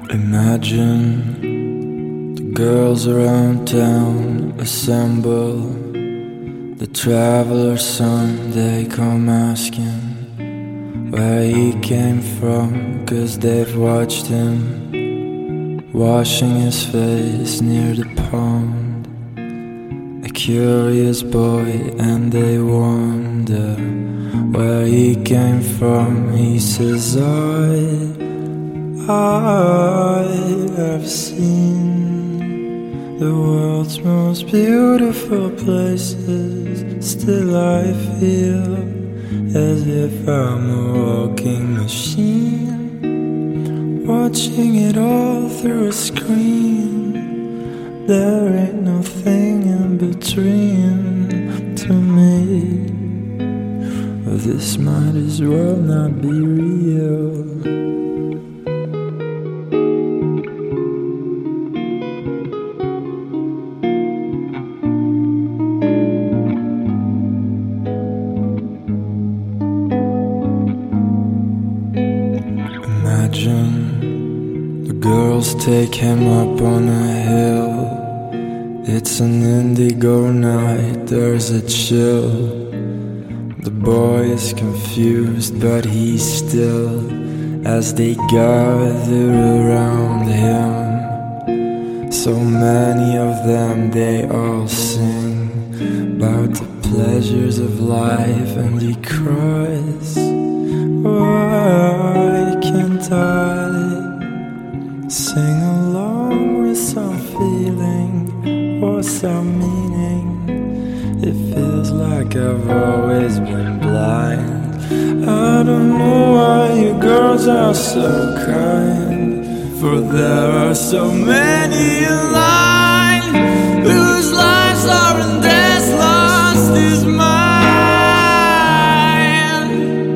Imagine the girls around town assemble. The traveler's son, they come asking where he came from, 'cause they've watched him washing his face near the pond. A curious boy, and they wonder where he came from. He says, I have seen the world's most beautiful places. Still I feel as if I'm a walking machine, watching it all through a screen. There ain't nothing in between to me. This might as well not be real. Imagine the girls take him up on a hill. It's an indigo night, there's a chill. The boy is confused, but he's still. As they gather around him, so many of them, they all sing about the pleasures of life, and he cries, why can't I sing along with some feeling or some meaning? It feels like I've always been blind. I don't know why you girls are so kind, for there are so many in line whose lives aren't as lost as mine.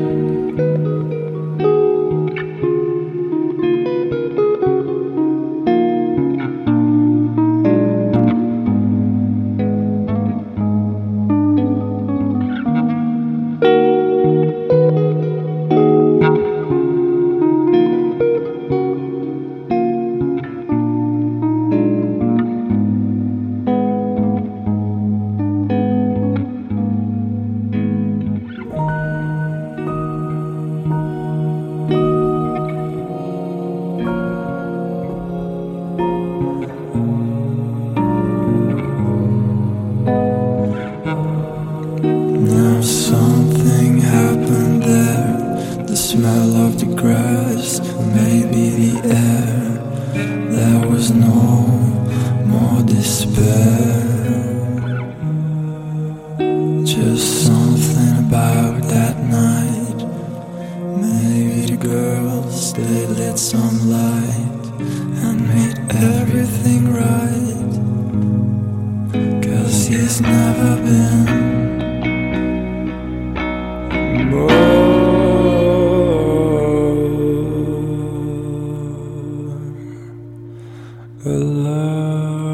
Something happened there, the smell of the grass, maybe the air. There was no more despair, just something about that night. Maybe the girls, they lit some light and made everything right, 'cause he's never been alive.